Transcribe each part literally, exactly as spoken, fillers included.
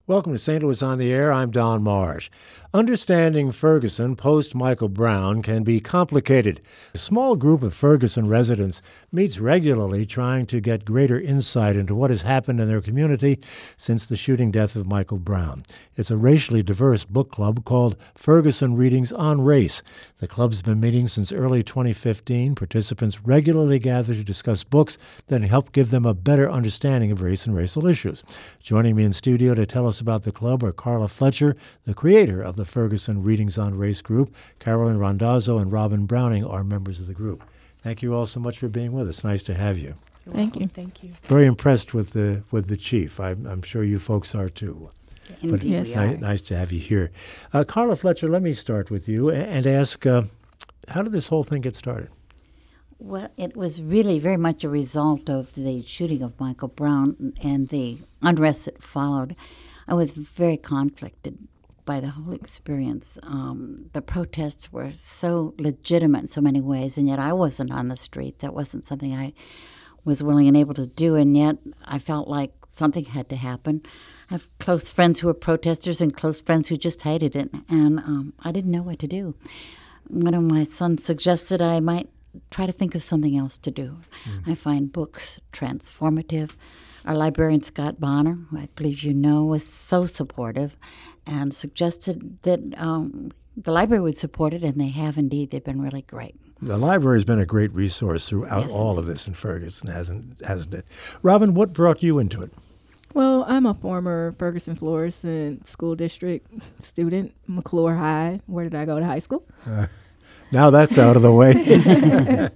Welcome to Saint Louis on the Air. I'm Don Marsh. Understanding Ferguson post-Michael Brown can be complicated. A small group of Ferguson residents meets regularly trying to get greater insight into what has happened in their community since the shooting death of Michael Brown. It's a racially diverse book club called Ferguson Readings on Race. The club's been meeting since early twenty fifteen. Participants regularly gather to discuss books that help give them a better understanding of race and racial issues. Joining me in studio to tell us about the club are Carla Fletcher, the creator of the Ferguson Readings on Race group. Carolyn Randazzo and Robin Browning are members of the group. Thank you all so much for being with us. Nice to have you. You're Thank welcome. you. Thank you. Very impressed with the with the chief. I'm, I'm sure you folks are too. Yes. But Yes. we ni- are. nice to have you here. Uh, Carla Fletcher, let me start with you a- and ask, uh, how did this whole thing get started? Well, it was really very much a result of the shooting of Michael Brown and the unrest that followed. I was very conflicted by the whole experience. Um, the protests were so legitimate in so many ways, and yet I wasn't on the street. That wasn't something I was willing and able to do, and yet I felt like something had to happen. I have close friends who were protesters and close friends who just hated it, and um, I didn't know what to do. One of my sons suggested I might try to think of something else to do. Mm. I find books transformative. Our librarian, Scott Bonner, who I believe you know, was so supportive and suggested that um, the library would support it, and they have indeed. They've been really great. The library has been a great resource throughout Yes, all of this in Ferguson, hasn't hasn't it? Robin, what brought you into it? Well, I'm a former Ferguson Florissant School District student, McClure High. Where did I go to high school? Uh, now that's out of the way.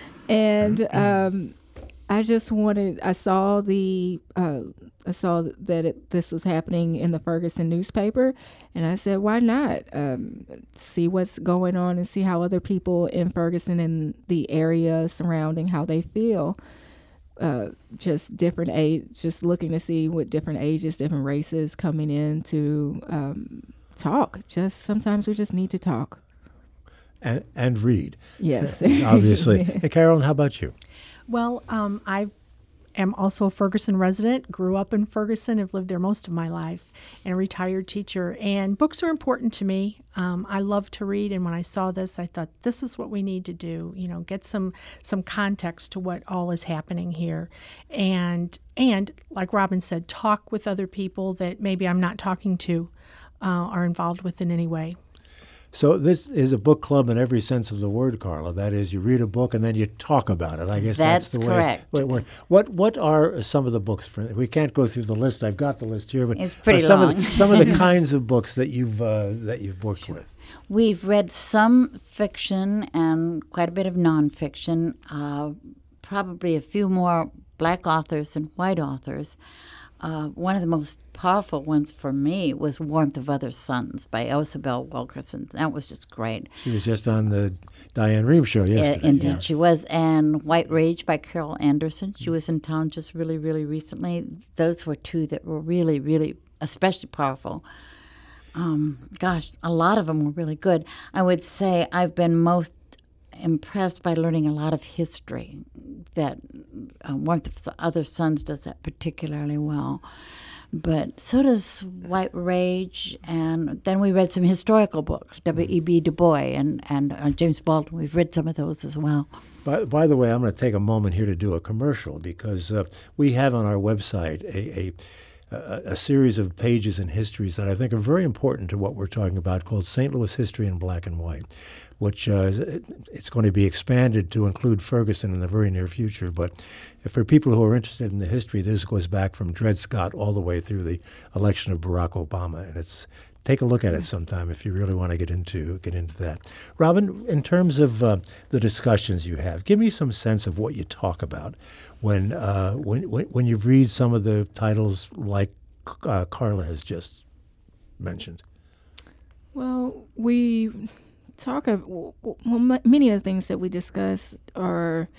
And um, I just wanted, I saw the, uh, I saw that it, this was happening in the Ferguson newspaper, and I said, why not um, see what's going on and see how other people in Ferguson and the area surrounding, how they feel. Uh, just different age, just looking to see what different ages, different races coming in to um, talk. Just sometimes we just need to talk. and, and read. Yes. Obviously. Hey, Carolyn, how about you? Well, um, I am also a Ferguson resident, grew up in Ferguson, have lived there most of my life, and a retired teacher. And books are important to me. Um, I love to read, and when I saw this, I thought, this is what we need to do, you know, get some some context to what all is happening here. And, and like Robin said, talk with other people that maybe I'm not talking to, uh, are involved with in any way. So this is a book club in every sense of the word, Carla. That is, you read a book and then you talk about it. I guess that's, That's the correct. way. Wait, wait. What What are some of the books? For, we can't go through the list. I've got the list here, but It's pretty are some long. Of the, some of the kinds of books that you've uh, that you've worked with. We've read some fiction and quite a bit of nonfiction, uh, probably a few more black authors than white authors. Uh, one of the most powerful ones for me was Warmth of Other Suns by Isabel Wilkerson. That was just great. She was just on the Diane Reeves show yesterday. Uh, indeed, yeah. she was. And White Rage by Carol Anderson. She was in town just really, really recently. Those were two that were really, really especially powerful. Um, gosh, a lot of them were really good. I would say I've been most impressed by learning a lot of history. That uh, Warmth of Other Suns does that particularly well. But so does White Rage, and then we read some historical books, W E B Du Bois and, and uh, James Baldwin. We've read some of those as well. By, by the way, I'm going to take a moment here to do a commercial because uh, we have on our website a, a a, a series of pages and histories that I think are very important to what we're talking about called Saint Louis History in Black and White, which uh, it's going to be expanded to include Ferguson in the very near future. But for people who are interested in the history, this goes back from Dred Scott all the way through the election of Barack Obama, and it's take a look at it sometime if you really want to get into get into that. Robin, in terms of uh, the discussions you have, give me some sense of what you talk about when uh, when, when when you read some of the titles like uh, Carla has just mentioned. Well, we talk of well, m- many of the things that we discuss are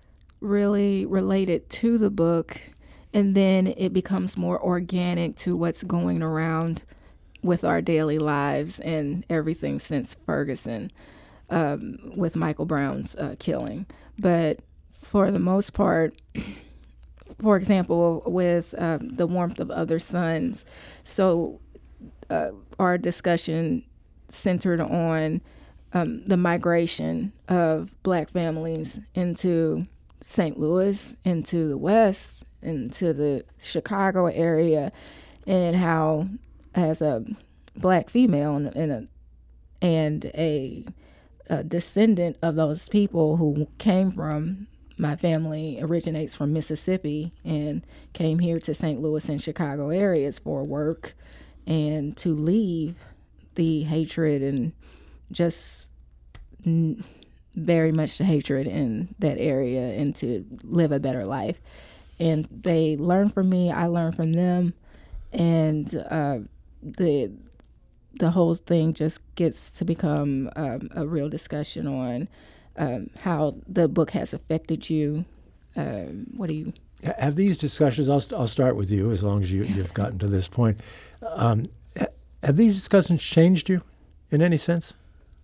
really related to the book, and then it becomes more organic to what's going around with our daily lives and everything since Ferguson, um, with Michael Brown's uh, killing. But for the most part, for example, with um, the warmth of other suns. So uh, our discussion centered on um, the migration of black families into Saint Louis, into the West, into the Chicago area, and how, as a black female and, and a and a, a descendant of those people who came from, my family originates from Mississippi and came here to Saint Louis and Chicago areas for work, and to leave the hatred and just n- very much the hatred in that area and to live a better life. And they learn from me, I learn from them, and uh, the the whole thing just gets to become um, a real discussion on um, how the book has affected you. Um, what do you... Have these discussions, I'll, I'll start with you as long as you, you've gotten to this point. Um, have these discussions changed you in any sense?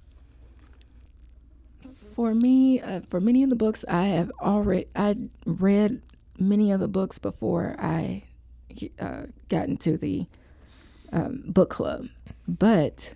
For me, uh, for many of the books I have already, I read many of the books before I uh, got into the um, book club. But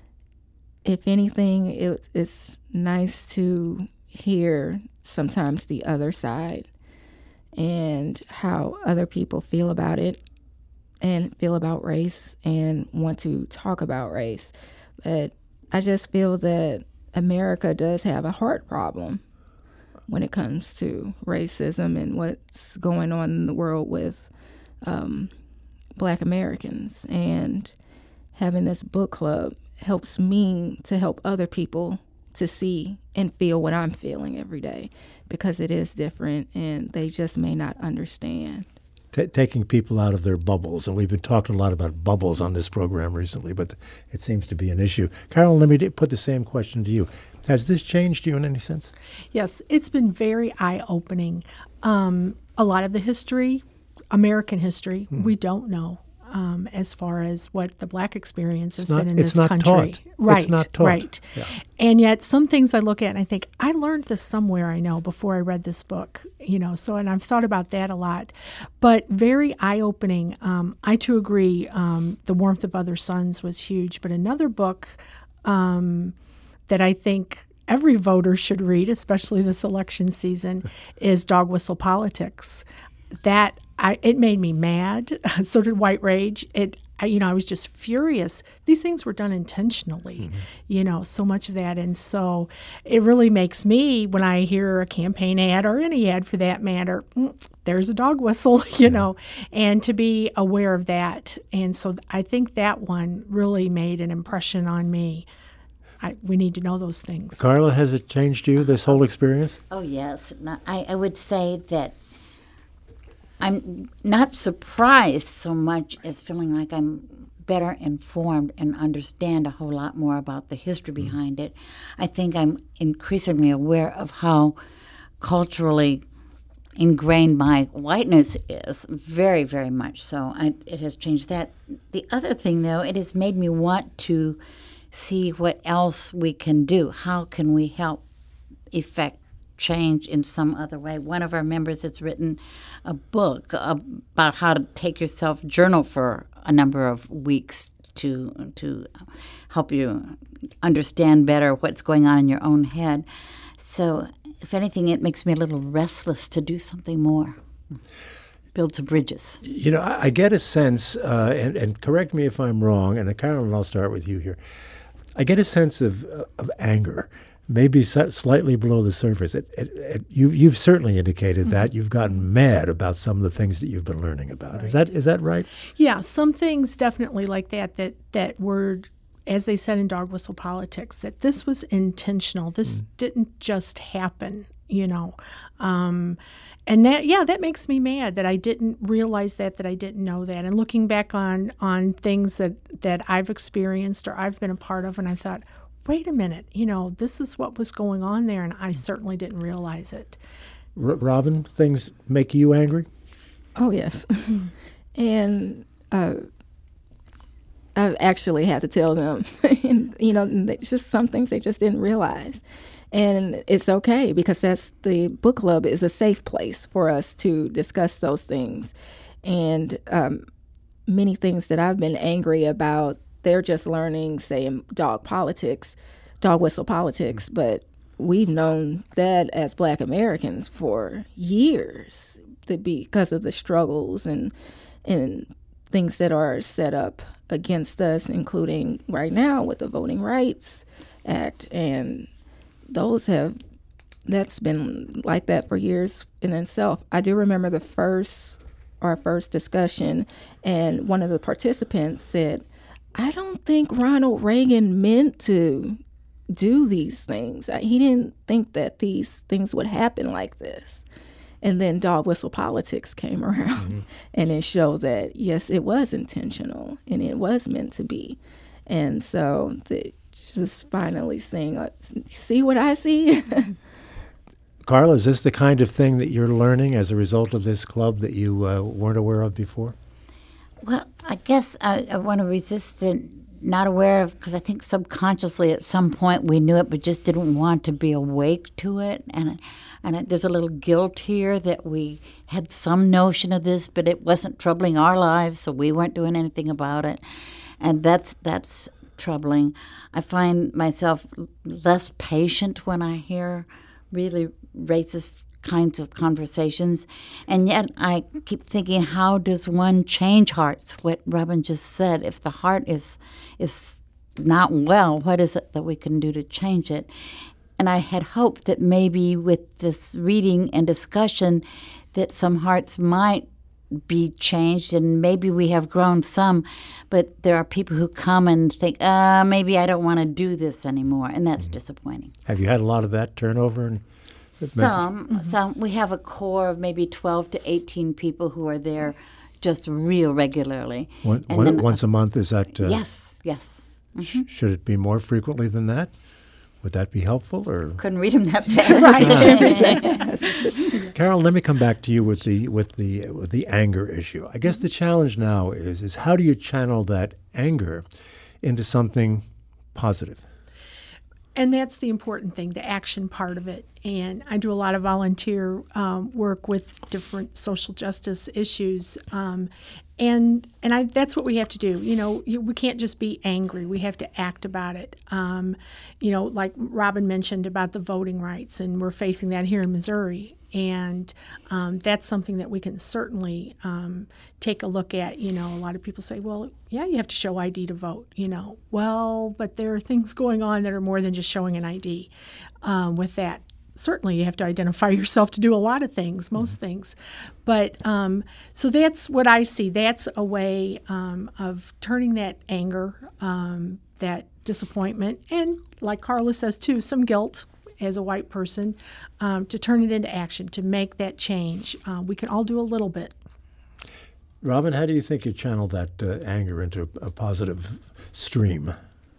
if anything, it, it's nice to hear sometimes the other side and how other people feel about it and feel about race and want to talk about race. But I just feel that America does have a heart problem when it comes to racism and what's going on in the world with um, Black Americans. And having this book club helps me to help other people to see and feel what I'm feeling every day, because it is different and they just may not understand. T- taking people out of their bubbles, and we've been talking a lot about bubbles on this program recently, but it seems to be an issue. Carolyn, let me d- put the same question to you. Has this changed you in any sense? Yes, it's been very eye-opening. Um, a lot of the history, American history, hmm. we don't know. Um, as far as what the Black experience has not, been in it's this not country. Taught. Right, it's not taught. Right. Yeah. And yet some things I look at and I think, I learned this somewhere, I know, before I read this book, you know, so, and I've thought about that a lot. But very eye-opening. Um, I too agree, um, The Warmth of Other Suns was huge. But another book um, that I think every voter should read, especially this election season, is Dog Whistle Politics. That I, it made me mad. So did White Rage. It, I, you know, I was just furious. These things were done intentionally, mm-hmm. you know, so much of that. And so it really makes me, when I hear a campaign ad or any ad for that matter, mm, there's a dog whistle, you yeah. know, and to be aware of that. And so I think that one really made an impression on me. I, we need to know those things. Carla, has it changed you, this whole experience? Oh, yes. No, I, I would say that I'm not surprised so much as feeling like I'm better informed and understand a whole lot more about the history behind it. I think I'm increasingly aware of how culturally ingrained my whiteness is, very, very much so. I, it has changed that. The other thing, though, it has made me want to see what else we can do. How can we help effect change in some other way? One of our members has written a book about how to take yourself journal for a number of weeks to to help you understand better what's going on in your own head. So if anything, it makes me a little restless to do something more. Build some bridges. You know, I, I get a sense, uh, and, and correct me if I'm wrong, and uh, Carolyn, I'll start with you here. I get a sense of, uh, of anger, maybe slightly below the surface. It, it, it, you, you've certainly indicated mm-hmm. that. You've gotten mad about some of the things that you've been learning about. Right. Is that is that right? Yeah, some things definitely like that, that, that were, as they said in Dog Whistle Politics, that this was intentional. This mm. didn't just happen, you know. Um, and that, yeah, that makes me mad that I didn't realize that, that I didn't know that. And looking back on, on things that, that I've experienced or I've been a part of, and I thought, wait a minute, you know, this is what was going on there, and I certainly didn't realize it. R- Robin, things make you angry? Oh, yes. and uh, I've actually had to tell them, and, you know, they, just some things they just didn't realize. And it's okay because that's the book club is a safe place for us to discuss those things. And um, many things that I've been angry about, they're just learning, say, in dog politics, dog whistle politics. But we've known that as Black Americans for years to be, because of the struggles and and things that are set up against us, including right now with the Voting Rights Act. And those have, that's been like that for years in itself. I do remember the first, our first discussion, and one of the participants said, I don't think Ronald Reagan meant to do these things. He didn't think that these things would happen like this. And then dog whistle politics came around, mm-hmm. and it showed that, yes, it was intentional and it was meant to be. And so the, just finally saying, uh, see what I see? Carla, is this the kind of thing that you're learning as a result of this club that you uh, weren't aware of before? Well, I guess I, I want to resist it, not aware of, because I think subconsciously at some point we knew it, but just didn't want to be awake to it. And and it, there's a little guilt here that we had some notion of this, but it wasn't troubling our lives, so we weren't doing anything about it. And that's that's troubling. I find myself less patient when I hear really racist kinds of conversations, and yet I keep thinking, how does one change hearts? What Robin just said, if the heart is is not well, what is it that we can do to change it? And I had hoped that maybe with this reading and discussion that some hearts might be changed, and maybe we have grown some, but there are people who come and think, uh, maybe I don't want to do this anymore, and that's mm-hmm. disappointing. Have you had a lot of that turnover? In- Some, mm-hmm. some. We have a core of maybe twelve to eighteen people who are there just real regularly. One, one, then, once a month, is that? Uh, yes, yes. Mm-hmm. Sh- should it be more frequently than that? Would that be helpful? Or couldn't read them that fast. Right. Carol, let me come back to you with the with the with the anger issue. I guess the challenge now is is how do you channel that anger into something positive? And that's the important thing, the action part of it. And I do a lot of volunteer um, work with different social justice issues. Um, and and I, that's what we have to do. You know, you, we can't just be angry. We have to act about it. Um, you know, like Robin mentioned about the voting rights, and we're facing that here in Missouri. And um, that's something that we can certainly um, take a look at. You know, a lot of people say, well, yeah, you have to show I D to vote, you know. Well, but there are things going on that are more than just showing an I D um, with that. Certainly you have to identify yourself to do a lot of things, most mm-hmm. things. But um, so that's what I see. That's a way um, of turning that anger, um, that disappointment, and like Carla says too, some guilt as a white person, um, to turn it into action, to make that change. Uh, we can all do a little bit. Robin, how do you think you channel that uh, anger into a positive stream?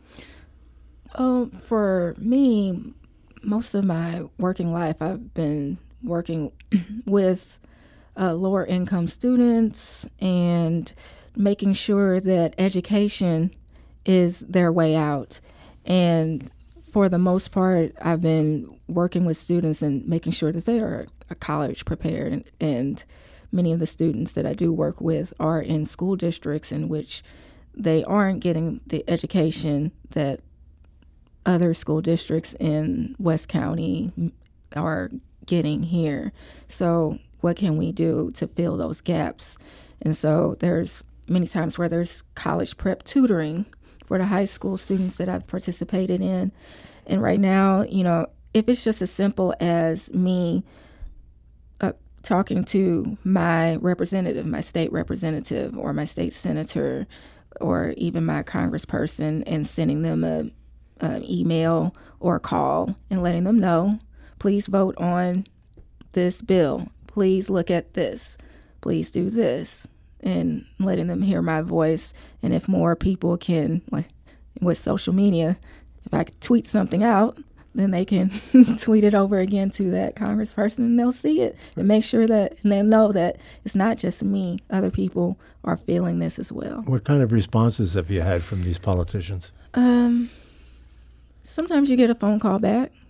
Oh, for me, most of my working life, I've been working with uh, lower income students and making sure that education is their way out. And for the most part, I've been working with students and making sure that they are college prepared. And, and many of the students that I do work with are in school districts in which they aren't getting the education that other school districts in West County are getting here. So what can we do to fill those gaps? And so there's many times where there's college prep tutoring for the high school students that I've participated in. And right now, you know, if it's just as simple as me uh, talking to my representative, my state representative, or my state senator, or even my congressperson, and sending them a Uh, email or a call and letting them know, please vote on this bill. Please look at this. Please do this. And letting them hear my voice. And if more people can, like with social media, if I tweet something out, then they can tweet it over again to that congressperson, and they'll see it and make sure that, and they'll know that it's not just me. Other people are feeling this as well. What kind of responses have you had from these politicians? Um... Sometimes you get a phone call back.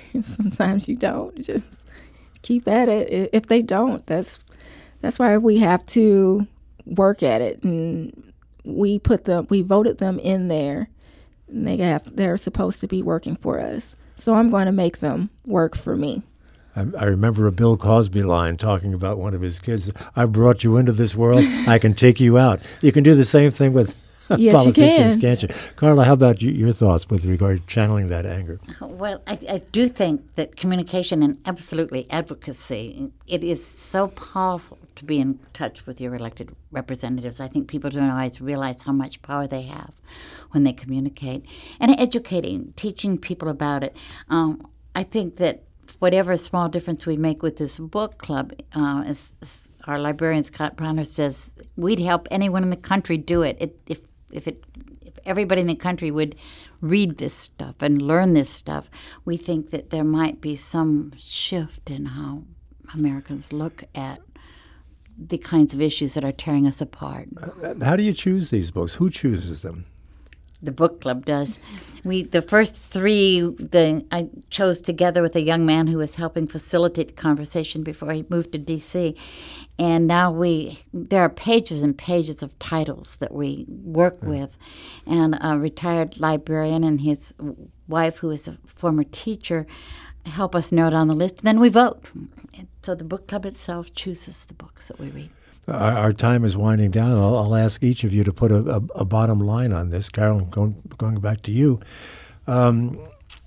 Sometimes you don't. Just keep at it. If they don't, that's that's why we have to work at it. And we put them, we voted them in there. And they have, they're supposed to be working for us. So I'm going to make them work for me. I, I remember a Bill Cosby line talking about one of his kids. I brought you into this world. I can take you out. You can do the same thing with yes, politicians, you can. can't you? Carla, how about you, your thoughts with regard to channeling that anger? Well, I, I do think that communication and absolutely advocacy, it is so powerful to be in touch with your elected representatives. I think people don't always realize how much power they have when they communicate. And educating, teaching people about it. Um, I think that whatever small difference we make with this book club, uh, as, as our librarian Scott Browner says, we'd help anyone in the country do it. it if if it if everybody in the country would read this stuff and learn this stuff, we think that there might be some shift in how Americans look at the kinds of issues that are tearing us apart. Uh, how do you choose these books? Who chooses them? The book club does. We the first three the I chose together with a young man who was helping facilitate the conversation before he moved to D C And now we there are pages and pages of titles that we work yeah. with, and a retired librarian and his wife, who is a former teacher, help us narrow down the list. And then we vote. So the book club itself chooses the books that we read. Our, our time is winding down. I'll, I'll ask each of you to put a, a, a bottom line on this. Carol, going, going back to you. Um,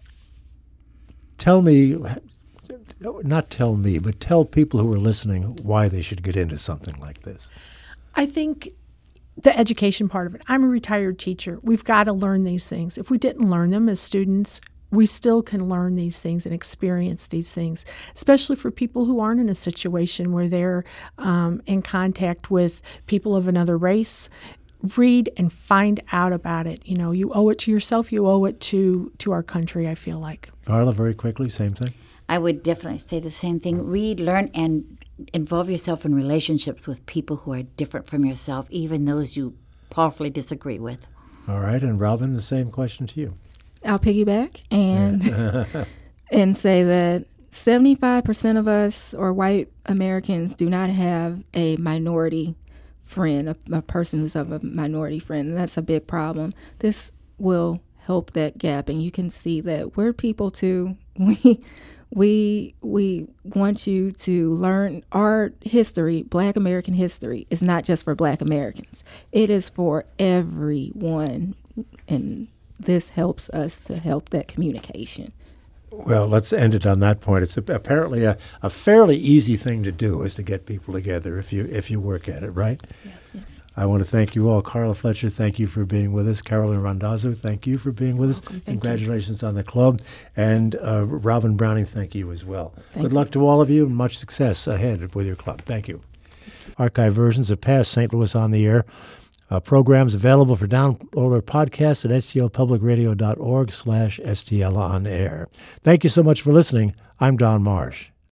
tell me, not tell me, but tell people who are listening why they should get into something like this. I think the education part of it. I'm a retired teacher. We've got to learn these things. If we didn't learn them as students, we still can learn these things and experience these things, especially for people who aren't in a situation where they're um, in contact with people of another race. Read and find out about it. You know, you owe it to yourself. You owe it to, to our country, I feel like. Carla, very quickly, same thing? I would definitely say the same thing. Read, learn, and involve yourself in relationships with people who are different from yourself, even those you powerfully disagree with. All right. And Robin, the same question to you. I'll piggyback and and say that seventy-five percent of us, or white Americans, do not have a minority friend, a, a person who's of a minority friend, and that's a big problem. This will help that gap, and you can see that we're people too. We we we want you to learn our history. Black American history is not just for Black Americans; it is for everyone, and this helps us to help that communication. Well, let's end it on that point. It's a, apparently a, a fairly easy thing to do, is to get people together if you if you work at it, right? Yes. yes. I want to thank you all. Carla Fletcher, thank you for being with us. Carolyn Randazzo, thank you for being You're with welcome. us. Thank Congratulations you. on the club. And uh, Robin Browning, thank you as well. Thank Good you. luck to all of you, and much success ahead with your club. Thank you. Archive versions of past Saint Louis on the Air Uh, programs available for download or podcast at s t l public radio dot org slash S T L on air. Thank you so much for listening. I'm Don Marsh.